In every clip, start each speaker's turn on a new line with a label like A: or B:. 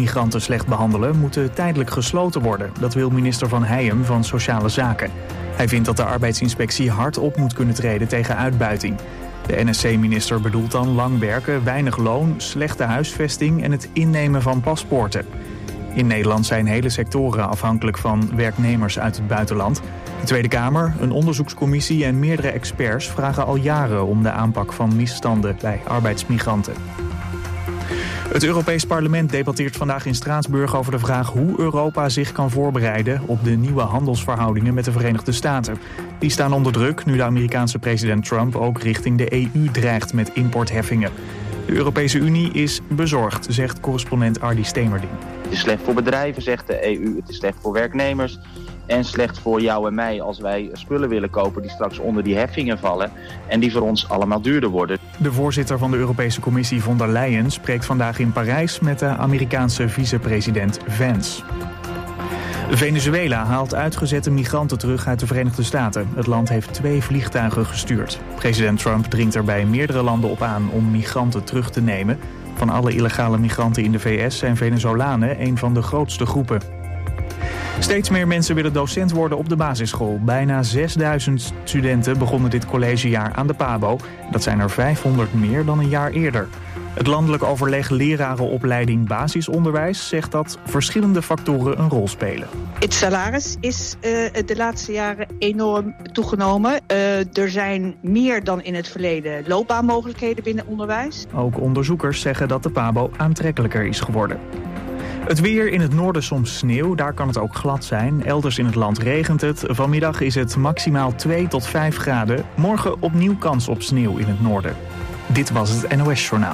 A: migranten slecht behandelen, moeten tijdelijk gesloten worden. Dat wil minister Van Heijem van Sociale Zaken. Hij vindt dat de arbeidsinspectie hard op moet kunnen treden tegen uitbuiting. De NSC-minister bedoelt dan lang werken, weinig loon, slechte huisvesting en het innemen van paspoorten. In Nederland zijn hele sectoren afhankelijk van werknemers uit het buitenland. De Tweede Kamer, een onderzoekscommissie en meerdere experts vragen al jaren om de aanpak van misstanden bij arbeidsmigranten. Het Europees Parlement debatteert vandaag in Straatsburg over de vraag hoe Europa zich kan voorbereiden op de nieuwe handelsverhoudingen met de Verenigde Staten. Die staan onder druk nu de Amerikaanse president Trump ook richting de EU dreigt met importheffingen. De Europese Unie is bezorgd, zegt correspondent Ardy Stemerding.
B: Het is slecht voor bedrijven, zegt de EU, het is slecht voor werknemers en slecht voor jou en mij als wij spullen willen kopen die straks onder die heffingen vallen en die voor ons allemaal duurder worden.
A: De voorzitter van de Europese Commissie von der Leyen spreekt vandaag in Parijs met de Amerikaanse vicepresident Vance. Venezuela haalt uitgezette migranten terug uit de Verenigde Staten. Het land heeft 2 vliegtuigen gestuurd. President Trump dringt er bij meerdere landen op aan om migranten terug te nemen. Van alle illegale migranten in de VS zijn Venezolanen een van de grootste groepen. Steeds meer mensen willen docent worden op de basisschool. Bijna 6000 studenten begonnen dit collegejaar aan de PABO. Dat zijn er 500 meer dan een jaar eerder. Het landelijk overleg lerarenopleiding basisonderwijs zegt dat verschillende factoren een rol spelen.
C: Het salaris is de laatste jaren enorm toegenomen. Er zijn meer dan in het verleden loopbaanmogelijkheden binnen onderwijs.
A: Ook onderzoekers zeggen dat de PABO aantrekkelijker is geworden. Het weer, in het noorden soms sneeuw, daar kan het ook glad zijn. Elders in het land regent het. Vanmiddag is het maximaal 2 tot 5 graden. Morgen opnieuw kans op sneeuw in het noorden. Dit was het NOS Journaal.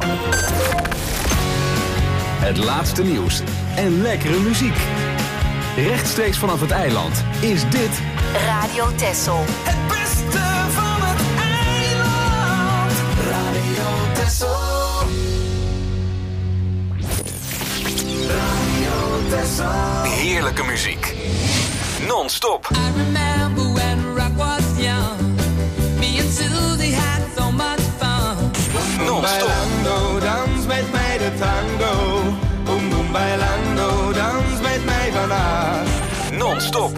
D: Het laatste nieuws en lekkere muziek. Rechtstreeks vanaf het eiland is dit
E: Radio Texel.
F: Het beste van het eiland. Radio Texel. Radio Texel.
D: heerlijke muziek. Non-stop.
F: I remember when rock was young. Me and Susie had so much fun.
D: Non-stop.
G: Bailando, dans met mij de tango. Boom boom bailando, dans met mij vandaag.
D: Non-stop.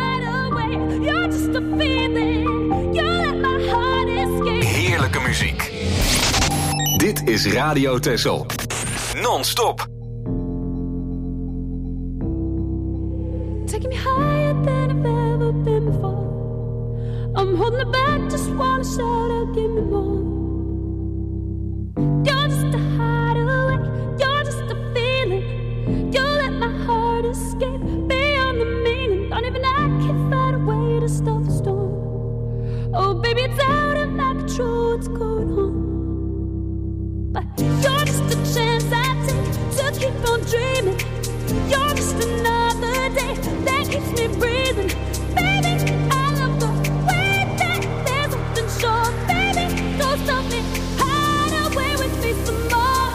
D: Heerlijke muziek. Dit is Radio Texel. Non-stop.
H: Taking me higher than I've ever been before. I'm holding it back, just wanna shout out, give me more. You're just a hideaway, you're just a feeling. You let my heart escape beyond the meaning. Don't even I can find a way to stop the storm. Oh baby, it's out of my control, what's going on? But you're just a chance I take to keep on dreaming. You're just another day that keeps me breathing. Baby, I love the way that there's something sure. Baby, don't stop me, hide away with me some more.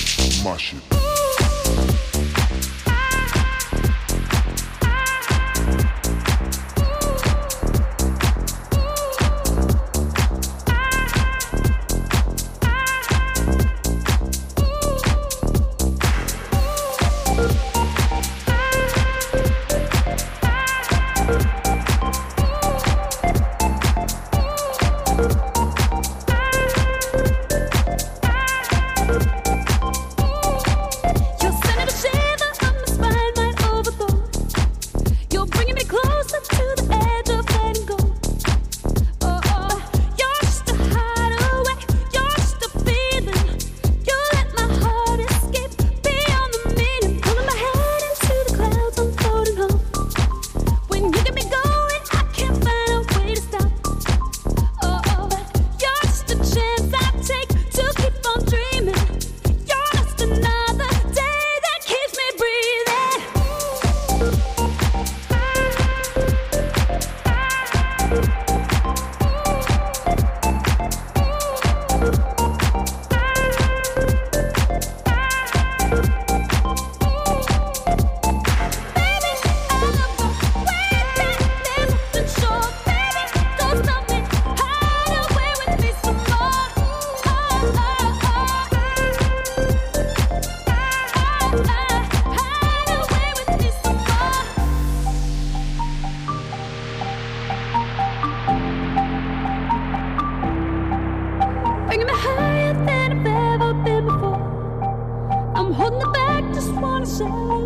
G: Mash it.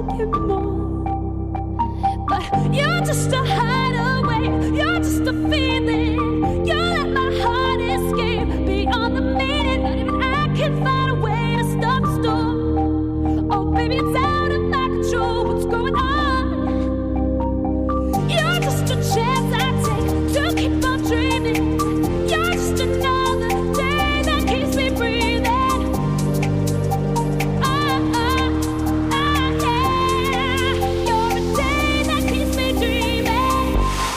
H: want you more. But you're just a hideaway, you're just a feeling. You let my heart escape beyond the meaning. Not even I can find a way to stop the storm. Oh baby, it's out of my control, what's going on? You're just a chance I take to keep on dreaming. You're just another day that keeps me breathing. Yeah. You're a day that keeps me dreaming.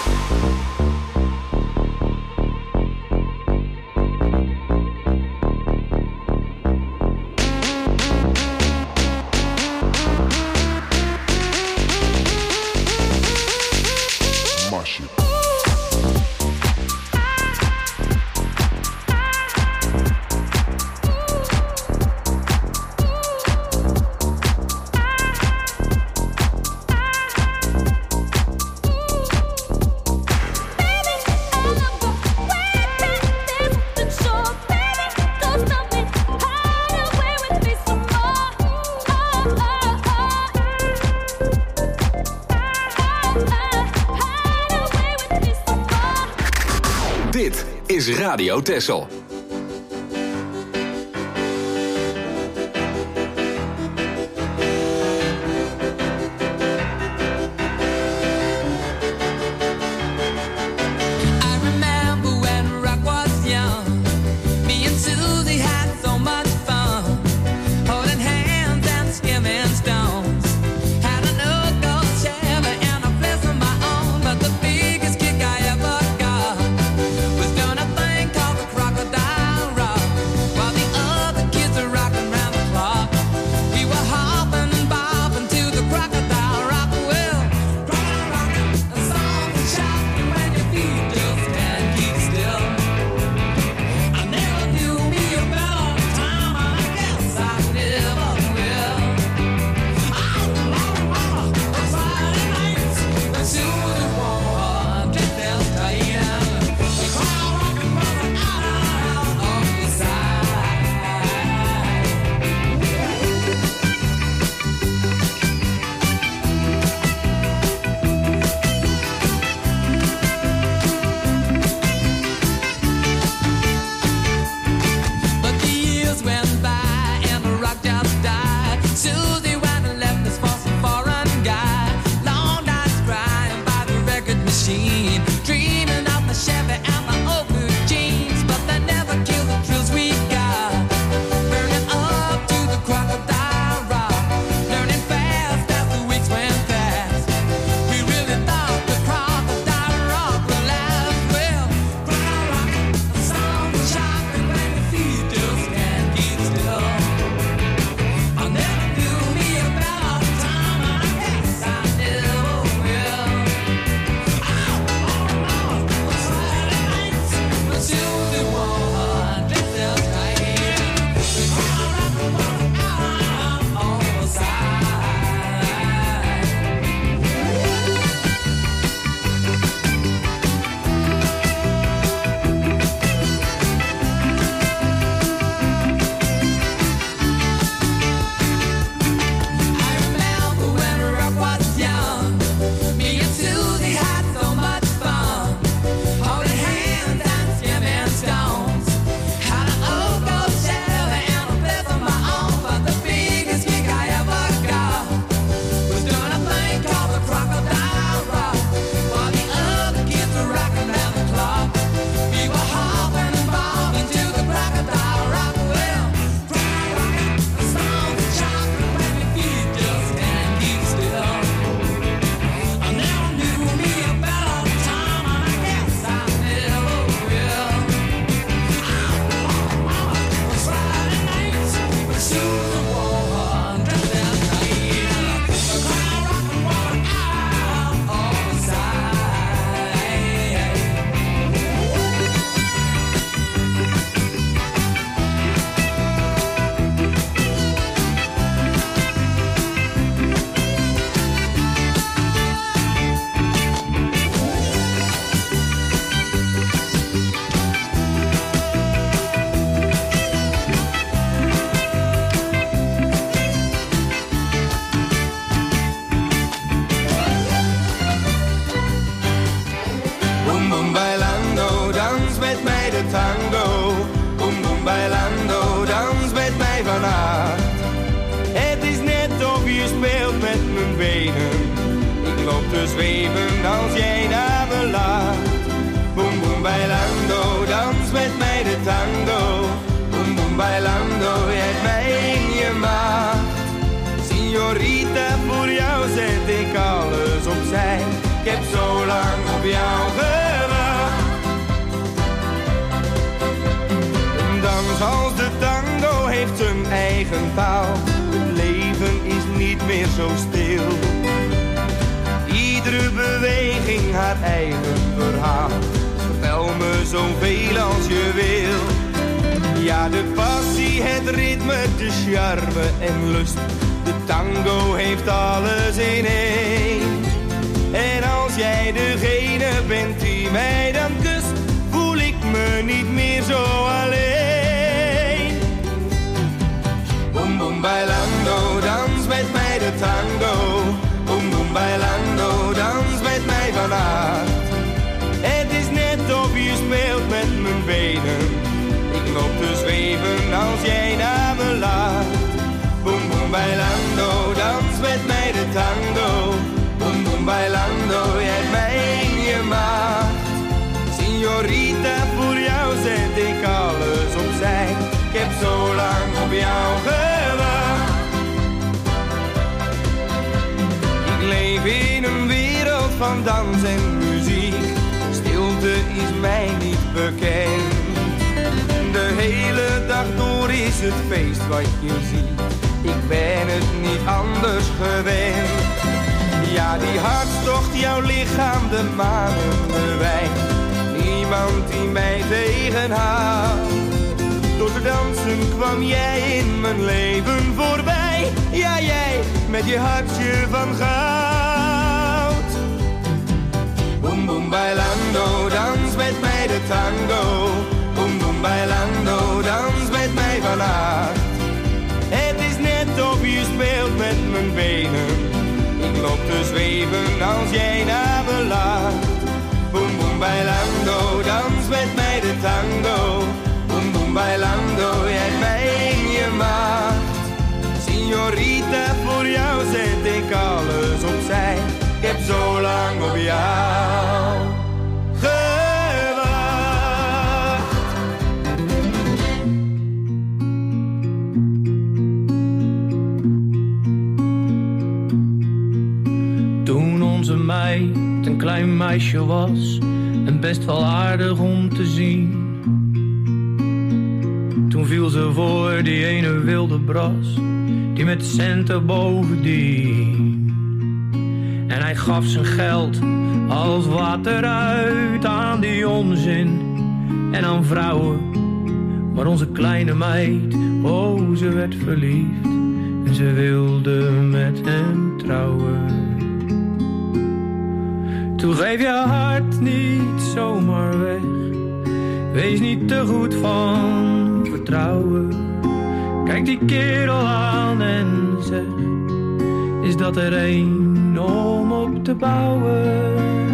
D: Dit is Radio Texel.
F: Crocodile
G: te zweven als jij naar me laat. Boom boom bailando, dans met mij de tango. Boom boom bailando, jij hebt mij in je maag. Signorita, voor jou zet ik alles opzij. Ik heb zo lang op jou gewacht. Een dans als de tango heeft zijn eigen taal. Het leven is niet meer zo stil. Iedere beweging haar eigen verhaal. Vertel me zoveel als je wil. Ja, de passie, het ritme, de charme en lust. De tango heeft alles in één. En als jij degene bent die mij dan kust, voel ik me niet meer zo alleen. Boom boom bailando, dans met mij de tango. Boom boom bailando, dans met mij vanavond. Het is net of je speelt met mijn benen. Ik loop te zweven als jij naar me laat. Boom boom bailando, dans met mij de tango. Boom boom bailando, jij hebt mij in je maag. Signorita, voor jou zet ik alles opzij. Ik heb zo lang op jou gewacht. Ik leef in een wereld van dans en muziek. Stilte is mij niet bekend. De hele dag door is het feest wat je ziet. Ik ben het niet anders gewend. Ja, die hartstocht, jouw lichaam, de manen bewijst. Niemand die mij tegenhoudt. Door te dansen kwam jij in mijn leven voorbij. Ja, jij met je hartje van goud. Boom boom bailando, dans met mij de tango. Boom boom bailando, dans met mij vanavond. Het is net of je speelt met mijn benen. Ik loop te zweven als jij naar me laat. Boom boom bailando, dans met mij de tango. Boom boom bailando, jij hebt mij in je macht. Signorita, voor jou zet ik alles opzij. Ik heb zo lang op jou gewacht.
I: Toen onze meid een klein meisje was en best wel aardig om te zien. Toen viel ze voor die ene wilde bras, die met centen bovendien. En hij gaf zijn geld als water uit aan die onzin en aan vrouwen. Maar onze kleine meid, oh, ze werd verliefd en ze wilde met hem trouwen. Toen geef je hart niet zomaar weg. Wees niet te goed van vertrouwen. Kijk die kerel aan en zeg, is dat er een om op te bouwen?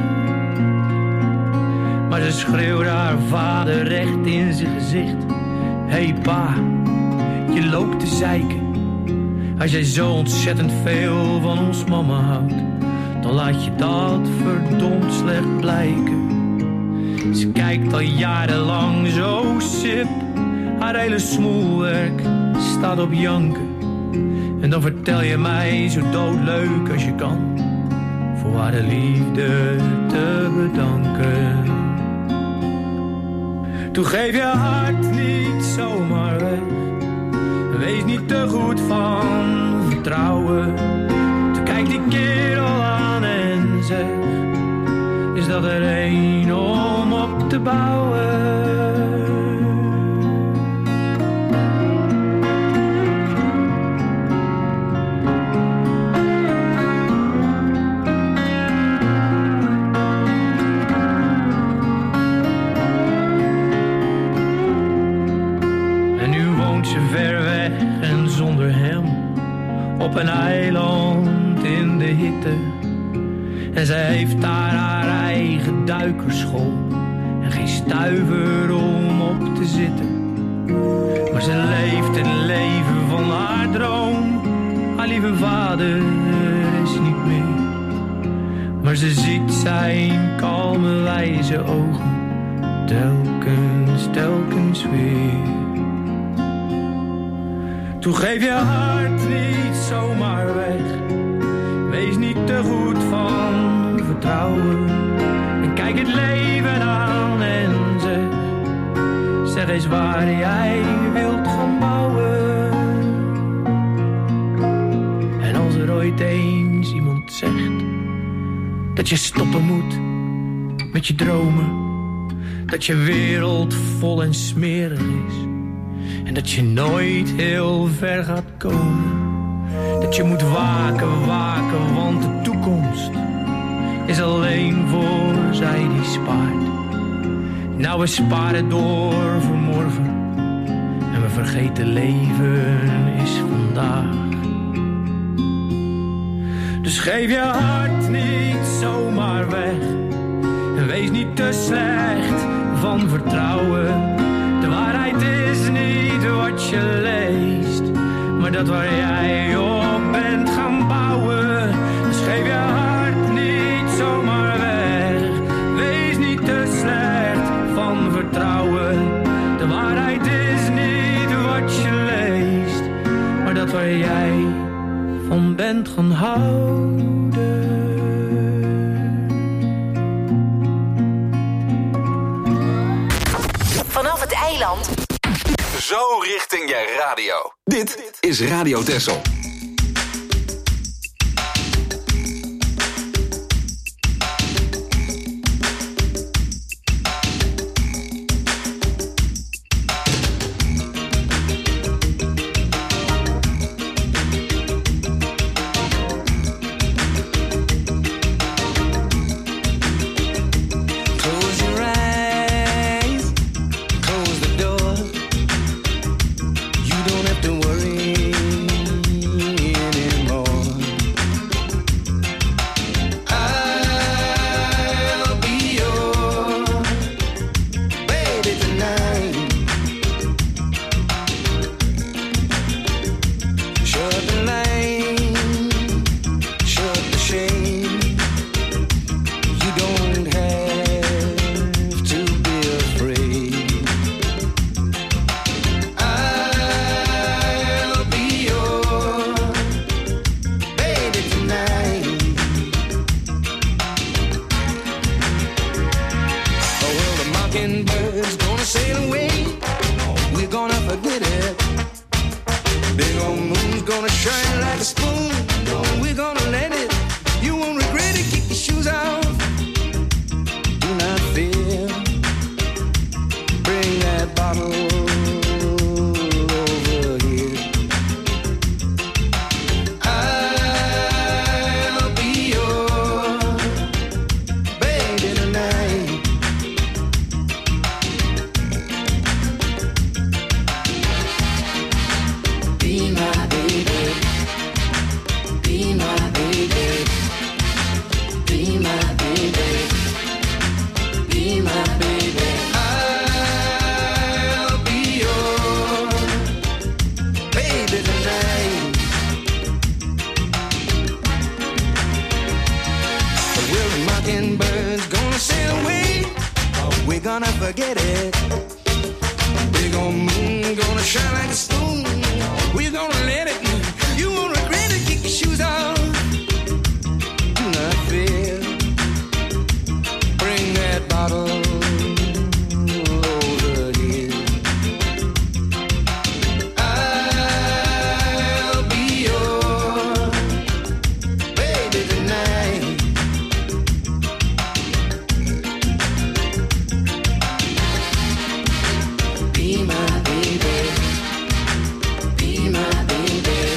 I: Maar ze schreeuwde haar vader recht in zijn gezicht. Hey pa, je loopt te zeiken. Als jij zo ontzettend veel van ons mama houdt, dan laat je dat verdomd slecht blijken. Ze kijkt al jarenlang zo sip. Haar hele smoelwerk staat op janken. En dan vertel je mij zo doodleuk als je kan voor haar de liefde te bedanken. Toen geef je hart niet zomaar weg. Wees niet te goed van vertrouwen. Toen kijk die kerel aan en zeg, is dat er een om op te bouwen? En nu woont ze ver weg en zonder hem op een eiland in de hitte. En zij heeft daar haar eigen duikerschool en geen stuiver om op te zitten. Maar ze leeft het leven van haar droom. Haar lieve vader is niet meer, Maar ze ziet zijn kalme wijze ogen telkens weer. Toen geef je hart niet zomaar weg. Wees niet te goed van vertrouwen. En kijk het leven aan en zeg eens waar jij wilt gaan bouwen. En als er ooit eens iemand zegt dat je stoppen moet met je dromen, dat je wereld vol en smerig is en dat je nooit heel ver gaat komen, dat je moet waken, want de toekomst is alleen voor zij die spaart. Nou, we sparen door voor morgen en we vergeten leven is vandaag. Dus geef je hart niet zomaar weg en wees niet te slecht van vertrouwen. De waarheid is niet wat je leest, maar dat waar jij op bent gaan bouwen. Dus geef je hart niet zomaar weg, wees niet te slecht van vertrouwen. De waarheid is niet wat je leest, maar dat waar jij van bent gaan houden.
E: Vanaf het eiland.
D: Zo richting je radio. Dit is Radio Texel.
F: Be my baby,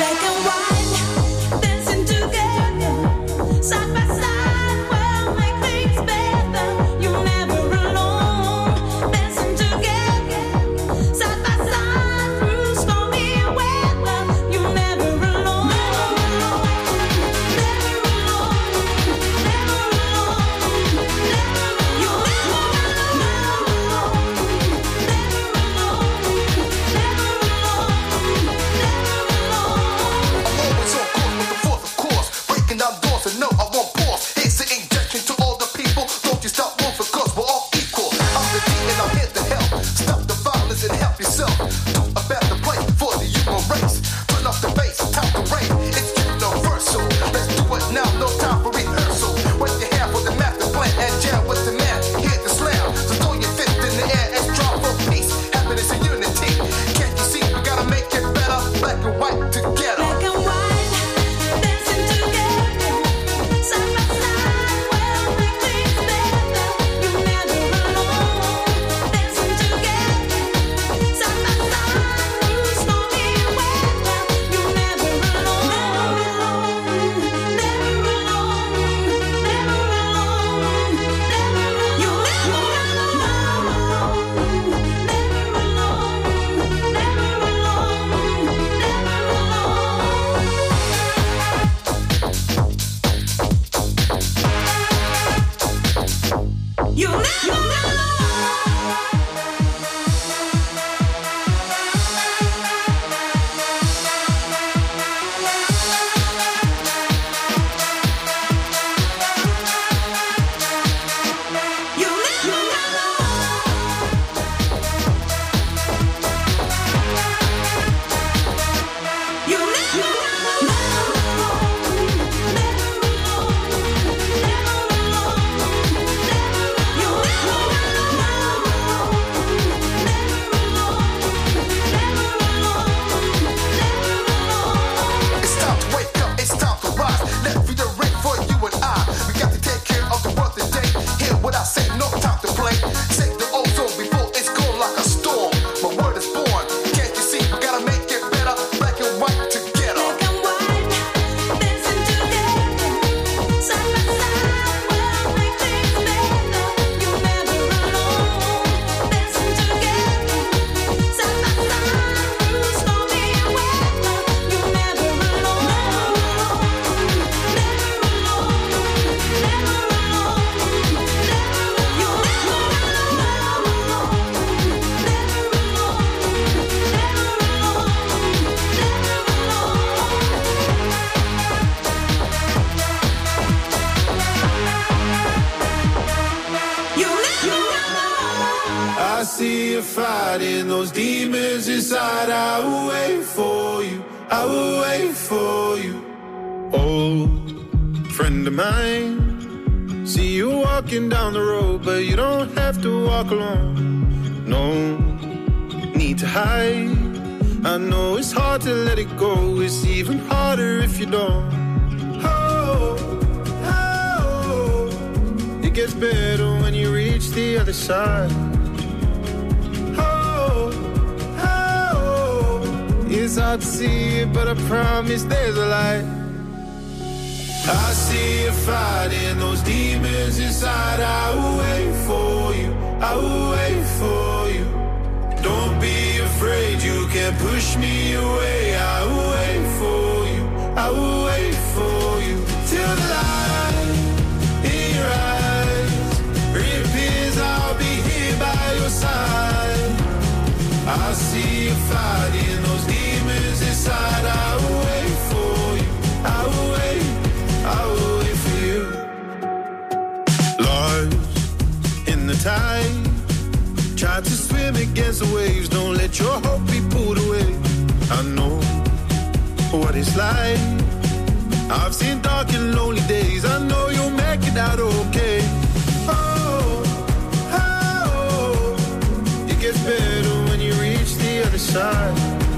J: see you fighting those demons inside. I will wait for you, I will wait for you. Old friend of mine, see you walking down the road, but you don't have to walk alone. No need to hide. I know it's hard to let it go. It's even harder if you don't. It gets better when you reach the other side. It's hard to see it, but I promise there's a light. I see you fighting those demons inside. I will wait for you, I will wait for you. Don't be afraid, you can't push me away. I will wait for you, I will wait for you. Till the light in your eyes reappears, I'll be here by your side. I see you fighting those demons inside. I will wait for you, I will wait, I will wait for you. Lost in the tide, try to swim against the waves. Don't let your hope be pulled away. I know what it's like. I've seen dark and lonely days. I know you'll make it out okay. It gets better when you reach the other side.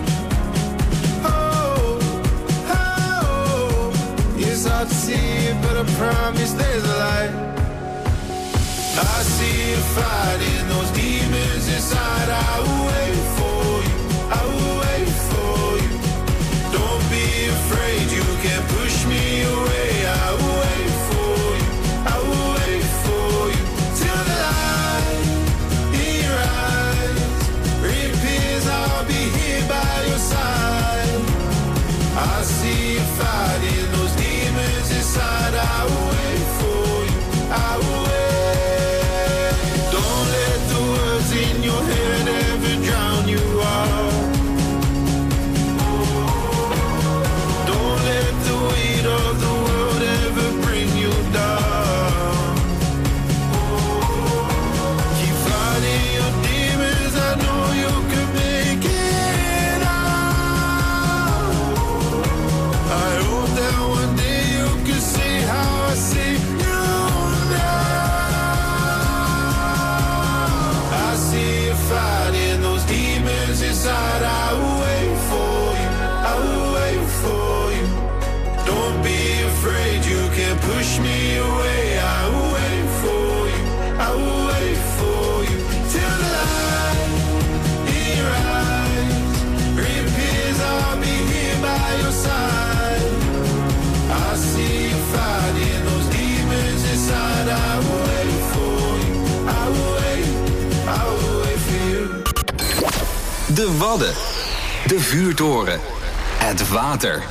J: It's hard to see it, but I promise there's a light. I see you fighting those demons inside. I will wait for you, I will wait for you. Don't be I see you fighting those demons inside. I will wait for you, I will wait. Don't let the words in your head ever drown you out. Don't let the weight of the world ever bring you down. Keep fighting your demons, I know you can make it out. I hope that one day you can see how I see you now. I see you fighting those demons inside. I will wait for you, I will wait for you. Don't be afraid, you can push me away. I will wait for you, I will wait for you. Till the light in your eyes reappears, I'll be here by your side. I see you fighting those demons inside. I will wait for you, I will wait, I will wait for you.
D: De Wadden. De vuurtoren. Het water.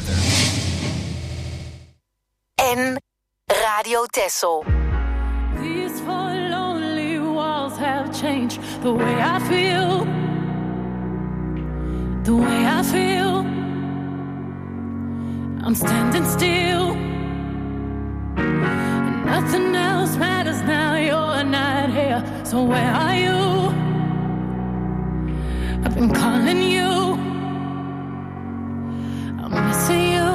E: En Radio Texel.
H: These four lonely walls have changed the way I feel. The way I feel. I'm standing still. And nothing else matters now. You're not here. So where are you? I've been calling you. I'm missing you.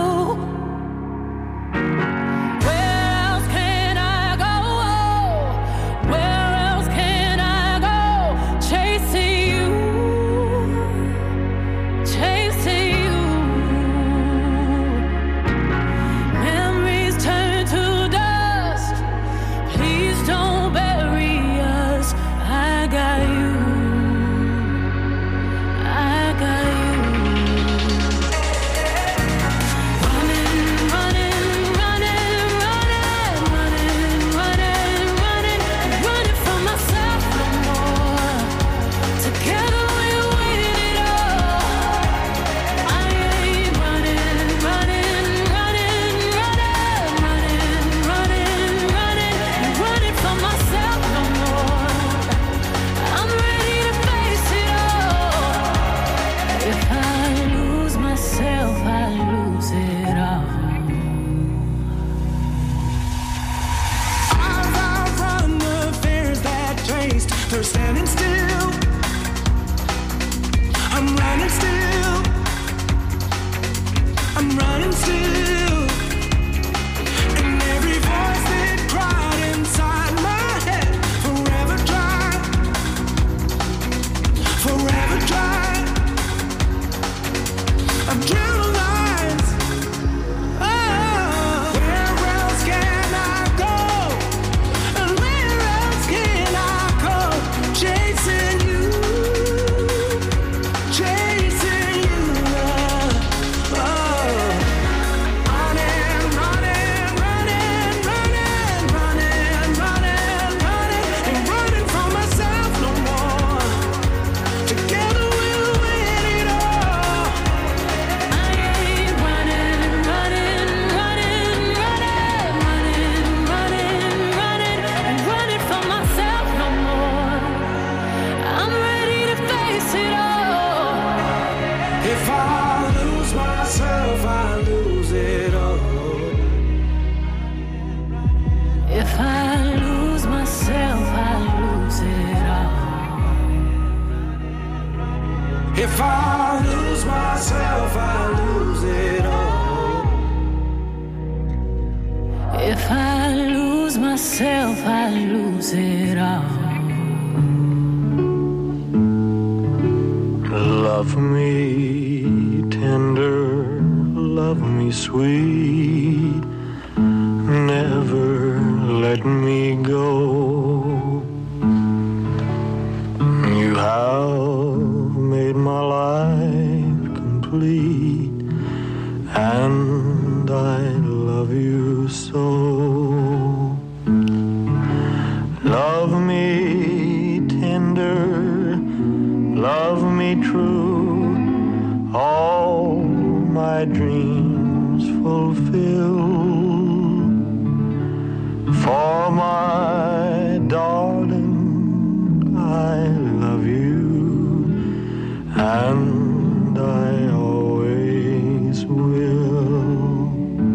K: They're standing still. I'm running still. I'm running still. And every voice that cried inside my head, forever dry. Forever dry. Adrenaline's. Oh, where else can I go? And where else can I go? Chasing you, chasing you, oh. Running, running, running, running, running, running, running, ain't running from myself no more. Together we'll win it all. I ain't running, running, running, running, running, running, running, ain't running from myself no more. I'm ready to face it all. If I lose myself, I lose it all. If I lose myself, I lose it all. If I lose myself, I lose it all. If I lose myself, I lose it all.
J: Love me tender, love me sweet, never let me go. You have made my life complete, and I love you so. Love me tender, love me true, all my dreams dreams fulfill. For my darling, I love you, and I always will.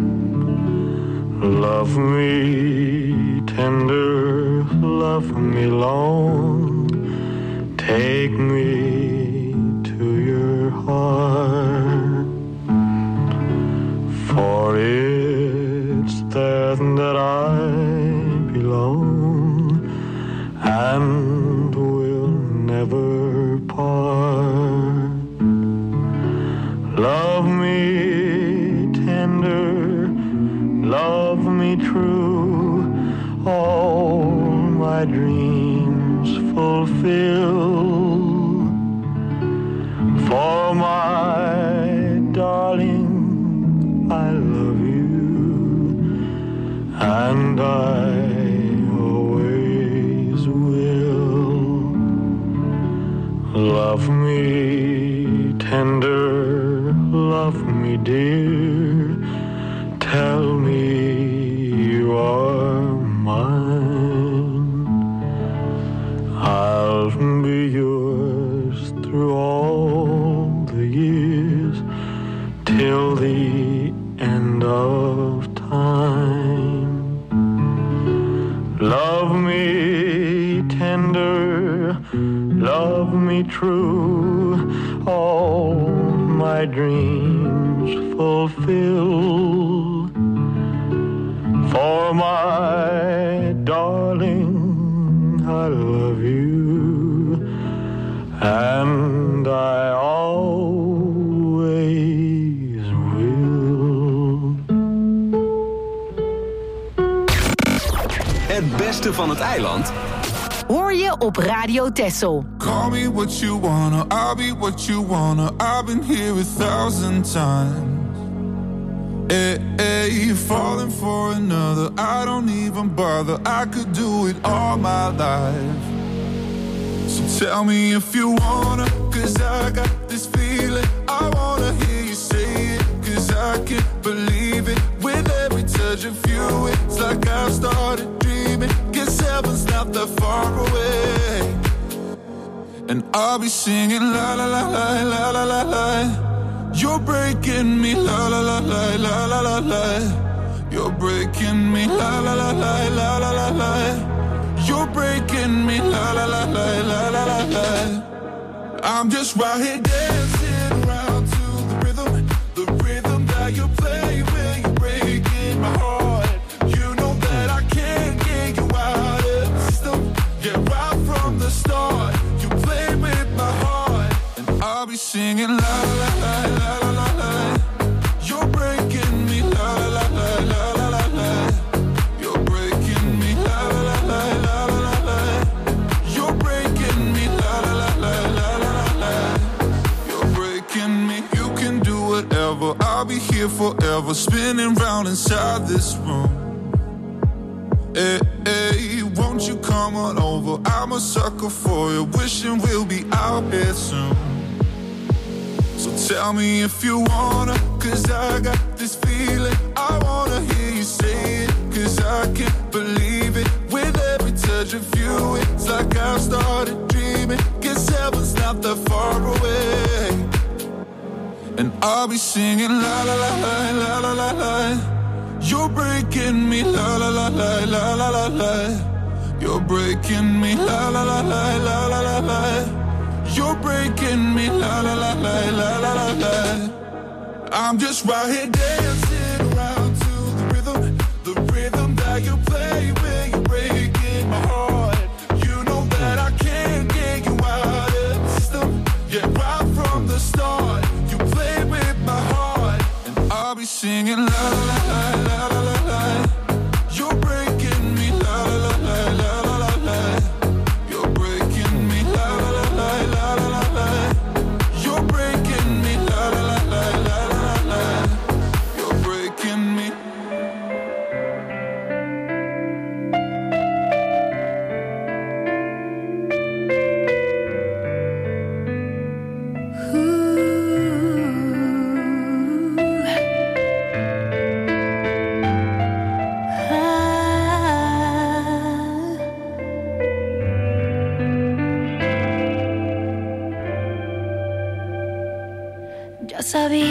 J: Love me tender, love me long, take me to your heart, for it's there that I belong and will never part. Love me tender, love me true, all my dreams fulfill. For my darling, I love you, and I always will. Love me tender, love me dear, tell me you are mine. I'll be yours through all the years, till the end of time. Love me tender, love me true, all my dreams fulfill. For my darling, I love you, and I always will.
D: Het beste van het eiland
E: hoor je op Radio Texel.
J: Call me what you wanna, I'll be what you wanna. I've been here 1,000 times. Hey, falling for another, I don't even bother. I could do it all my life. So tell me if you wanna, 'cause I got this feeling. I wanna hear you say it, 'cause I can't believe it. With every touch of you, it's like I've started dreaming. 'Cause heaven's not that far away. And I'll be singing la la la la la la la la. You're breaking me la la la la la la la la. You're breaking me la la la la la la la la. You're breaking me la la la la la la la la. I'm just right here dancing around to the rhythm that you play when you're breaking my heart. You know that I can't get you out of the system. Yeah, right from the start, you play with my heart, and I'll be singing la la la la la la la. You're breaking me la la la la la la la. You're breaking me la la la la la la la. You're breaking me la la la la la la la. You're breaking me. You can do whatever. I'll be here forever, spinning round inside this room. Hey, won't you come on over? I'm a sucker for you, wishing we'll be out here soon. So tell me if you wanna, 'cause I got this feeling. I wanna hear you say it, 'cause I can't believe it. With every touch of you, it's like I've started dreaming. 'Cause heaven's not that far away. And I'll be singing la la la la la la la la. You're breaking me la la la la la la la la. You're breaking me la la la la la la la la. You're breaking me la la la la la la la la. I'm just right here dancing around to the rhythm that you play when you're breaking my heart. You know that I can't get you out of the system. Yeah, right from the start, you play with my heart, and I'll be singing la la la la la la la. You're breaking me la la la la la la la. You're breaking me la la la la la la la. You're breaking me la la la la la la la. You're breaking me.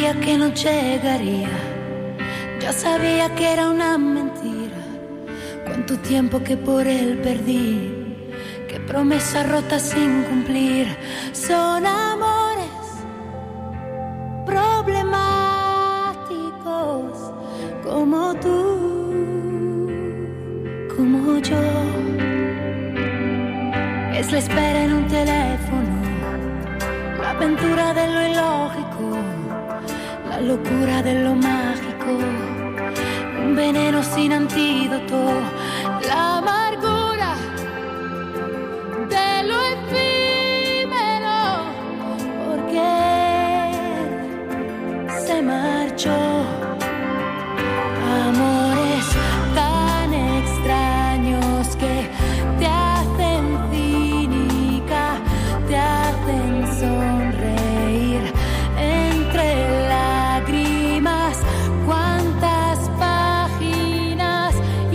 H: sabía que no llegaría, ya sabía que era una mentira. Cuánto tiempo que por él perdí, qué promesas rotas sin cumplir. Son amores problemáticos como tú, como yo. Es la espera en un teléfono, la aventura de lo ilógico, la locura de lo mágico, un veneno sin antídoto, la amargura de lo efímero, porque se marchó. Amores tan extraños que te hacen cínica, te hacen sonreír entre lágrimas. Cuántas páginas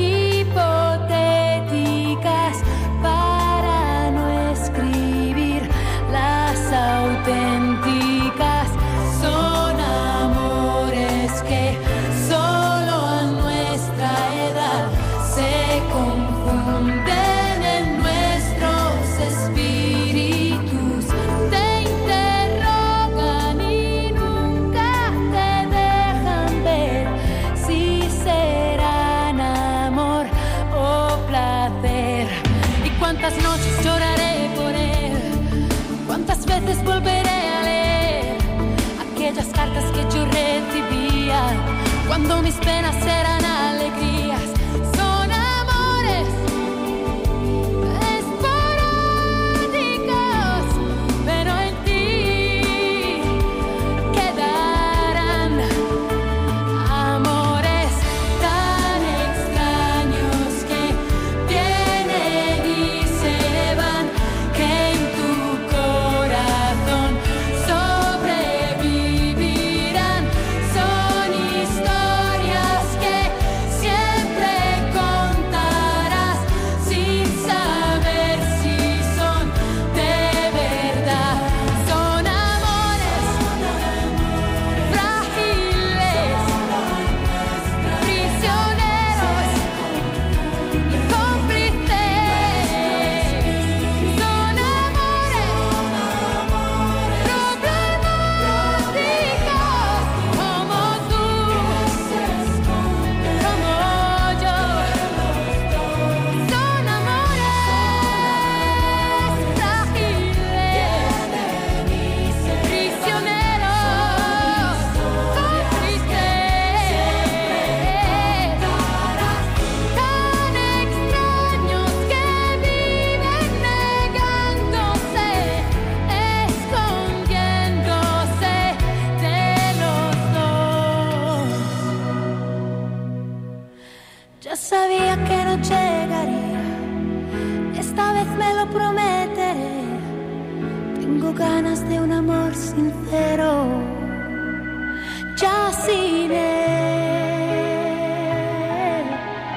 H: hipotéticas para no escribir las auténticas. Son amores que solo a nuestra edad se confunden en nuestros espíritus. Te interrogan y nunca te dejan ver si serán amor o placer. Y cuántas noches lloraré por él, cuántas veces volveré a leer aquellas cartas que yo recibía cuando mis penas eran alegrías. Son amores esporádicos, pero en ti quedarán. Amores tan extraños que vienen y se van, que en tu corazón sobrevivirán. Son historias que siempre contarás sin saber si son de verdad. Son amores frágiles, prisioneros y cómplices. Son amores problemáticos como tú, como yo. Son amores frágiles, prisioneros, cómplices, tan extraños que viven negándose, escondiéndose de los dos. Ya sabía que no llegaría, esta vez me lo prometeré. Tengo ganas de un amor sincero, ya sin él.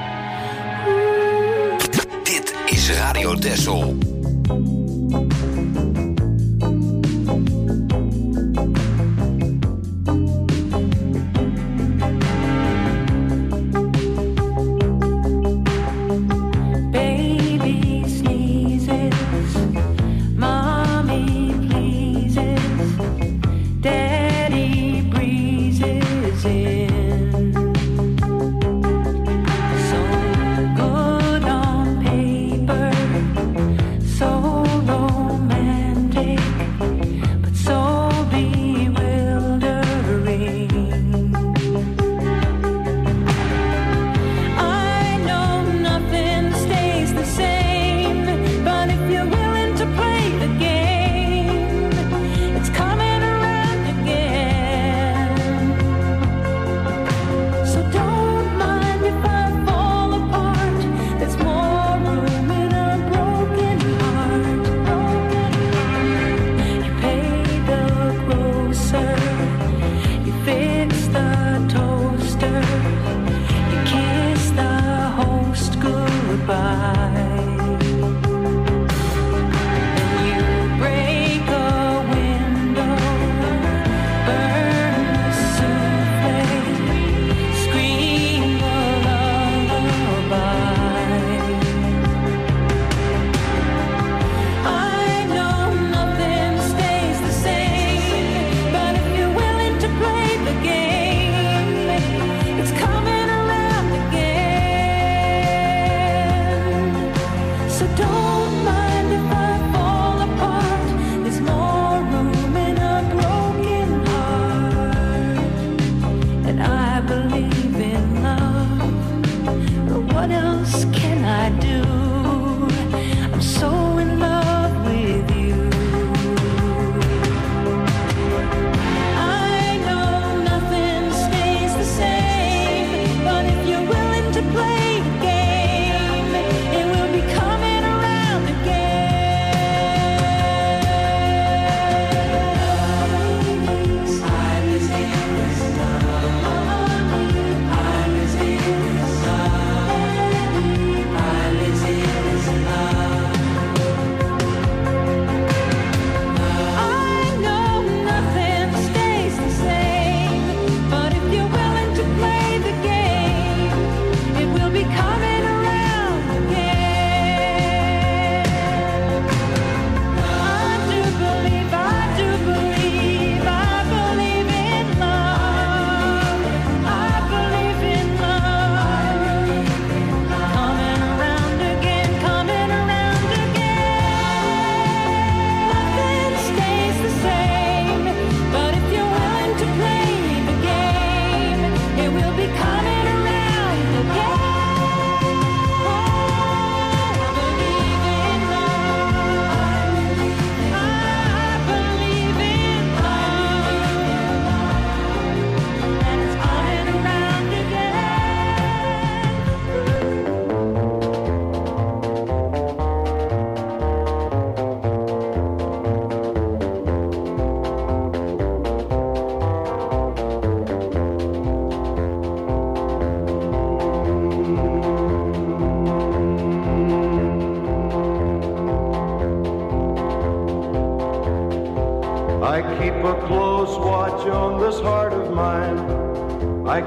D: Dit is Radio Texel.
H: Baby sneezes, mommy pleases, daddy breezes in. So good on paper, so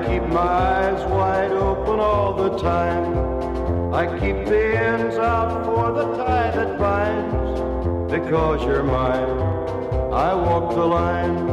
J: keep my eyes wide open all the time. I keep the ends out for the tie that binds. Because you're mine, I walk the line.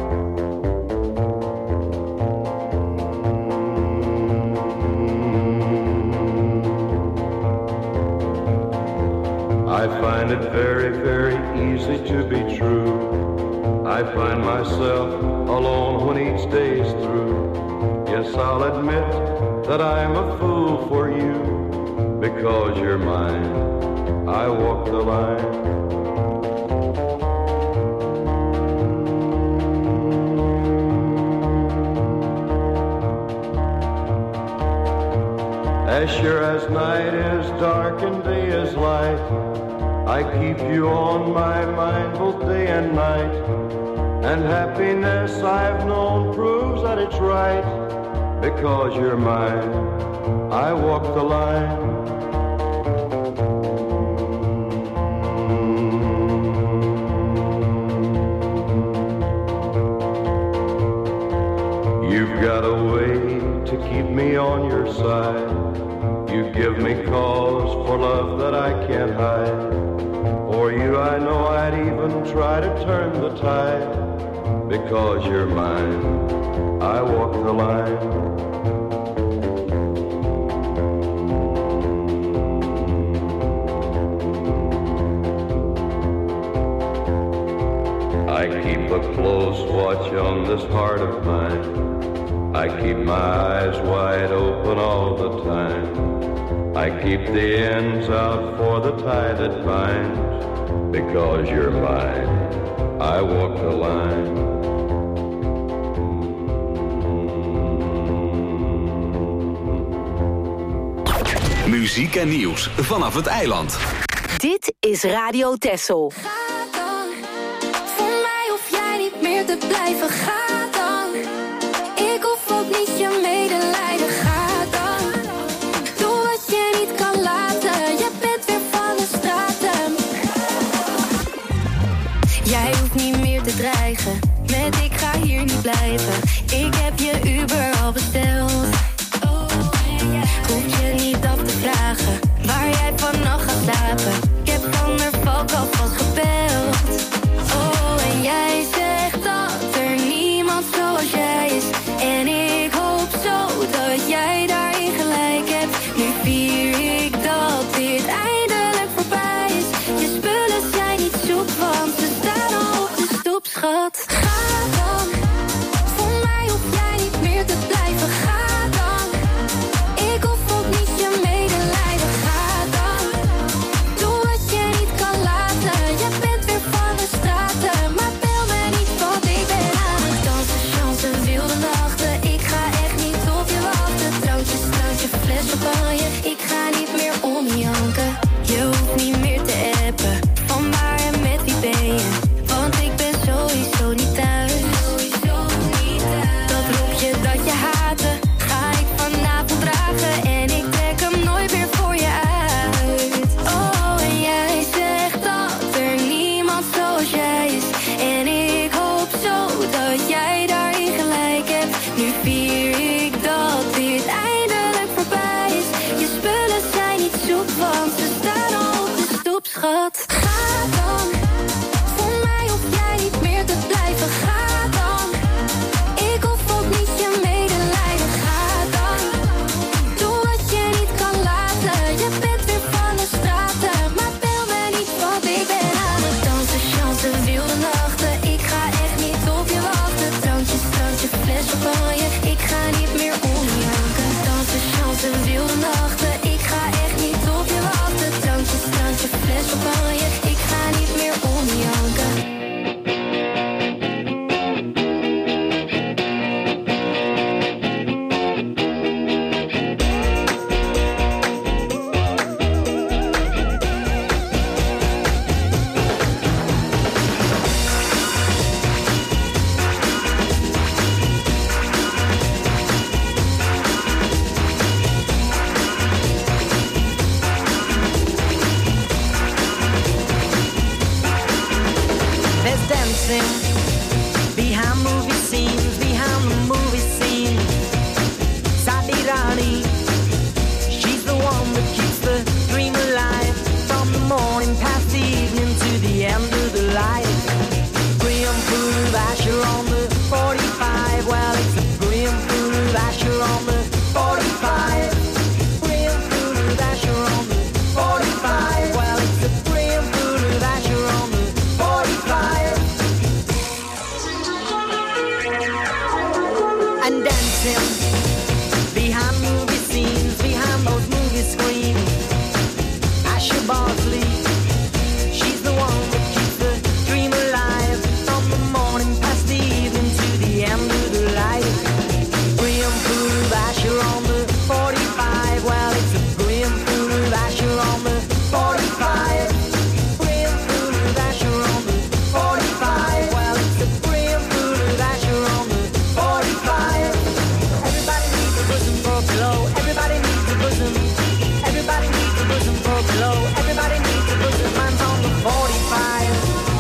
J: I find it very, very easy to be true. I find myself alone when each day's through. Yes, I'll admit that I'm a fool for you. Because you're mine, I walk the line. As sure as night is dark and day is light, I keep you on my mind both day and night. And happiness I've known proves that it's right. Because you're mine, I walk the line. You've got a way to keep me on your side. You give me cause for love that I can't hide. For you I know I'd even try to turn the tide. Because you're mine, I walk the line. I keep a close watch on this heart of mine. I keep my eyes wide open all the time. I keep the ends out for the tie that binds. Because you're mine, I walk the line.
D: Muziek en nieuws vanaf het eiland.
E: Dit is Radio Texel.
H: Ga dan, voor mij hoef jij niet meer te blijven. Ga dan, ik hoef ook niet je medelijden. Ga dan, doe wat je niet kan laten. Je bent weer van de straten. Jij hoeft niet meer te dreigen met ik ga hier niet blijven. Ik heb je Uber al besteld. Hoef je niet af te vragen waar jij vannacht gaat slapen. Ik heb van der Valk alvast gebeld. Oh, en jij zegt dat er niemand zoals jij is. En ik hoop zo dat jij daarin gelijk hebt. Nu vier ik dat dit eindelijk voorbij is. Je spullen zijn niet zoek, want ze staan al op de stoep, schat. Ga dan, voor mij hoef jij niet meer te blijven. Ga dan, ik hoef ook niet je medelijden. Ga dan, doe wat je niet kan laten. Je bent weer van de straten, maar bel me niet, want ik ben aan het dansen, chansen, wilde nachten. Ik ga echt niet op je wachten. Drankjes, drankje, fles champagne. Ik ga niet meer om janken. Je hoeft niet meer te appen. Van waar en met wie ben je? Want ik ben sowieso niet thuis. Dat roepje dat je haatte, ga ik vanavond dragen. En ik trek hem nooit meer voor je uit. Oh, en jij zegt dat er niemand zoals jij is. En ik hoop zo dat jij daarin gelijk hebt. Nu vier ik dat dit eindelijk voorbij is. Je spullen zijn niet zoek, want ze staan al op de stoep, schat. Ga dan, voor mij hoef jij niet meer te blijven. Ga dan, ik hoef ook niet je medelijden. Ga dan, doe wat je niet kan laten. Je bent weer van de straten, maar bel me niet, want ik ben aan het dansen, chansen, wilde nachten. Ik ga echt niet op je wachten. Drankjes, drankje, fles champagne. Ik ga niet meer om janken. Dansen, chansen, wilde nachten. Ik ga echt niet op je wachten. Drankjes, drankje, fles champagne. Ik ga niet meer om janken.
L: There's dancing behind movie scenes, behind the movie scene. on the 45. Brim full of Asher on the 45. Well, it's a brim full of Asher on the 45. And dancing behind movie scenes, behind those movie screens. Asher Bosley, she's the one that keeps the dream alive. From the morning past the evening to the end of the light. Brim full of Asher on the 45. Well, it's a brim full of Asher on the 45. Brim full of Asher on the 45. Well, it's a brim full of Asher on the 45. Everybody needs a bosom for a pillow. Everybody needs a bosom. Everybody needs a bosom for a pillow. Everybody needs a bosom. Mine's on the 45.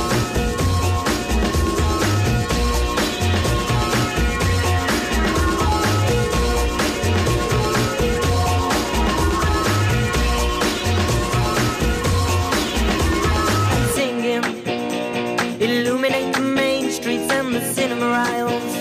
L: And singing, illuminate the main streets and the cinema aisles.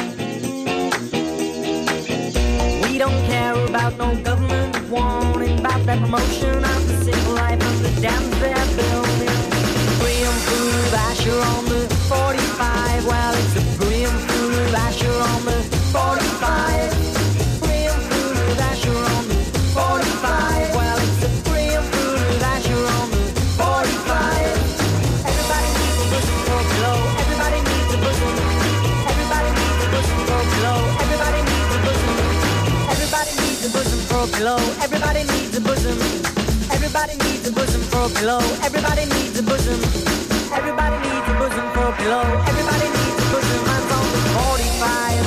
L: We don't care about no government warning about that promotion of the simple life of the dams they're building. Brim full of Asher on the 45. Well, it's a brim full of Asher on the 45. Brim full of Asher on the 45. Well, it's a brim full of Asher on the 45. Everybody needs a bosom for a pillow. Everybody needs a bosom. Everybody needs a bosom for a pillow. Everybody needs a bosom. Everybody needs a bosom for a pillow. Everybody needs a bosom. Everybody needs a bosom for a pillow. Everybody needs a bosom. Everybody needs a bosom for a pillow. Everybody needs a bosom. Mine's on the 45.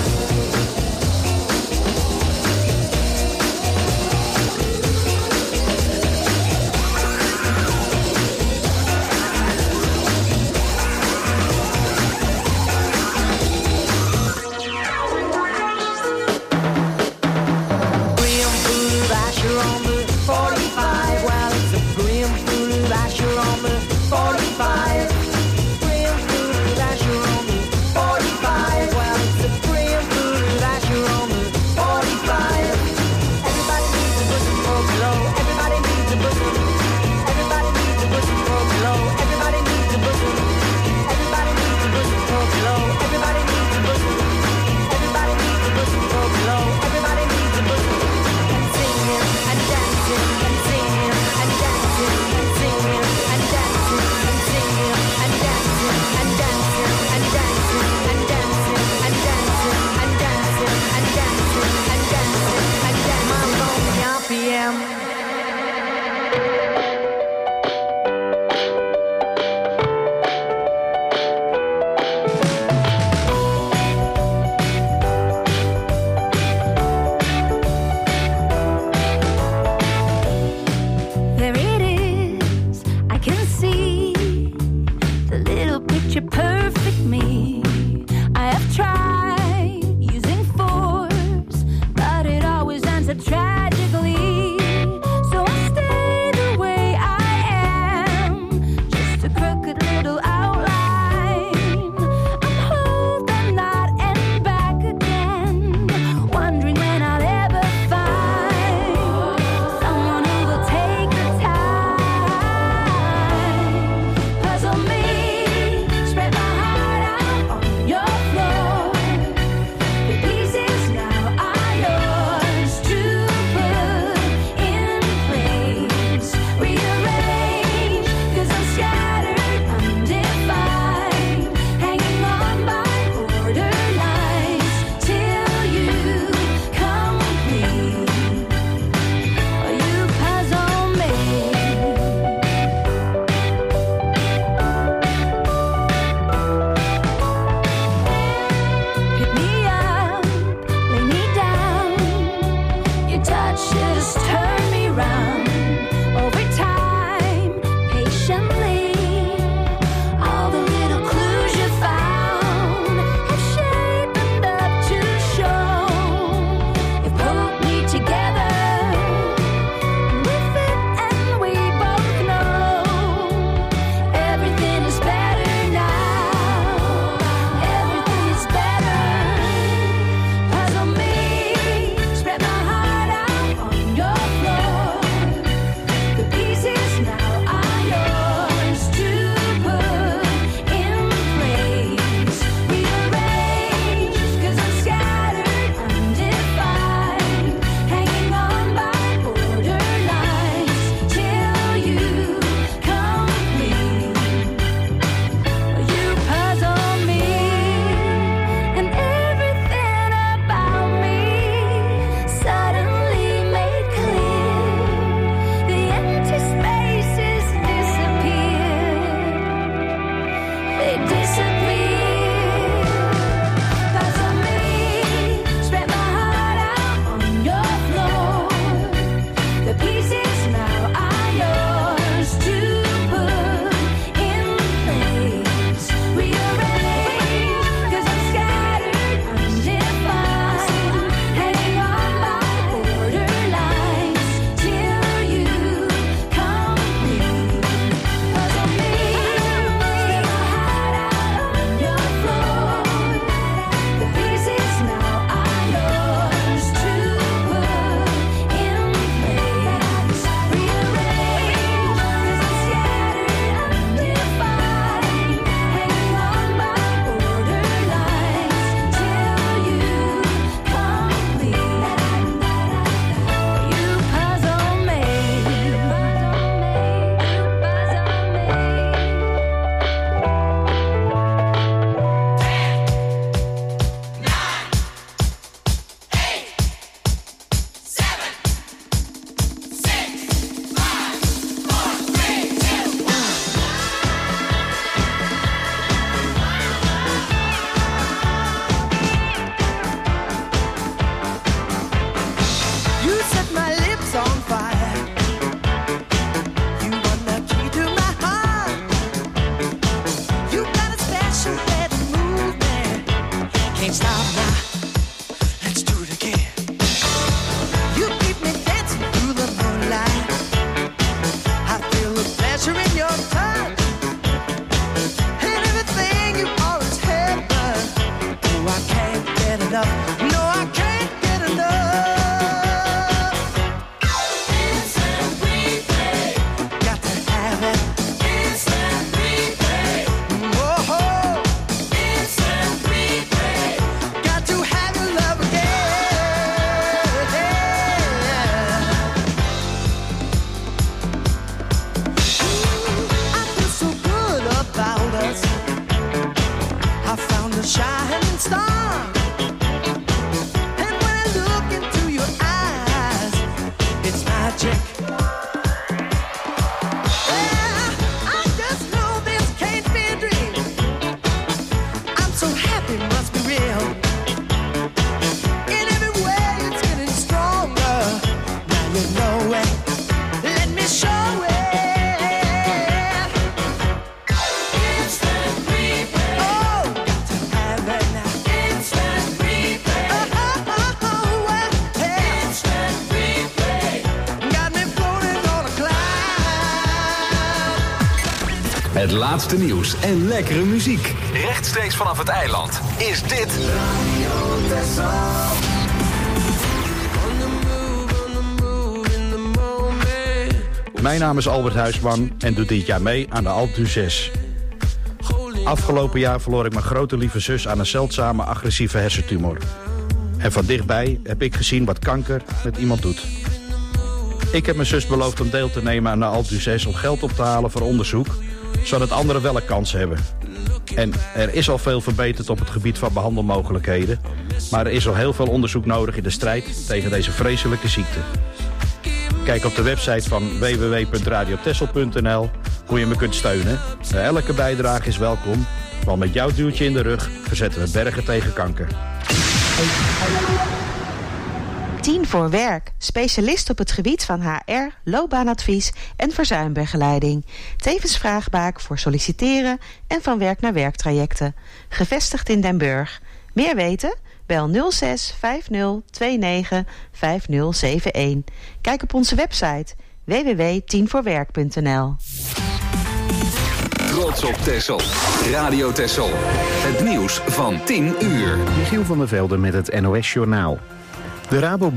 L: Brim full of Asher on the 45. Well, it's a brim full of Asher on the 45. Brim full of Asher on the 45. Well, it's a brim full of Asher on the 45. Everybody needs a bosom for a pillow. Everybody needs a bosom. Everybody needs a bosom for a pillow. Everybody needs a bosom. Everybody needs a bosom for a pillow. Everybody needs a bosom. Everybody needs a bosom for a pillow. Everybody needs a bosom. And singing and dancing and singing and dancing and singing and dancing and singing and dancing and dancing and dancing and dancing and dancing and dancing and dancing and dancing and dancing. Mine's on the RPM.
H: There it is, I can see the little picture perfect me. I have tried using force, but it always ends up tragically. So I stay the way I am, just a crooked little outline. I'm holding that and back again, wondering when I'll ever find someone who will take the time. Puzzle me, spread my heart out on your floor. The pieces now are yours to put in place. Rearrange, 'cause I'm scattered, undefined, hanging on by borderlines till you complete. You puzzle me. Pick me up, lay me down. Your touch just turn me round. Over time, patiently, all the little clues you found have shaped up to show you've pulled me together. And we fit and we both know everything is better now. Everything is better. Puzzle me,
D: Het laatste nieuws en lekkere muziek. Rechtstreeks vanaf het eiland is dit Radio Texel.
M: Mijn naam is Albert Huisman en doe dit jaar mee aan de Alpe d'Huez. Afgelopen jaar verloor ik mijn grote lieve zus aan een zeldzame agressieve hersentumor. En van dichtbij heb ik gezien wat kanker met iemand doet. Ik heb mijn zus beloofd om deel te nemen aan de Alpe d'Huez om geld op te halen voor onderzoek, zodat anderen wel een kans hebben. En er is al veel verbeterd op het gebied van behandelmogelijkheden, maar er is al heel veel onderzoek nodig in de strijd tegen deze vreselijke ziekte. Kijk op de website van www.radiotessel.nl hoe je me kunt steunen. Elke bijdrage is welkom, want met jouw duwtje in de rug verzetten we bergen tegen kanker.
N: 10 voor werk. Specialist op het gebied van HR, loopbaanadvies en verzuimbegeleiding. Tevens vraagbaak voor solliciteren en van werk naar werktrajecten. Gevestigd in Den Burg. Meer weten? Bel 06 50 29 5071. Kijk op onze website www.10voorwerk.nl.
D: Trots op Texel. Radio Texel. Het nieuws van 10 uur.
O: Michiel van der Velde met het NOS Journaal. De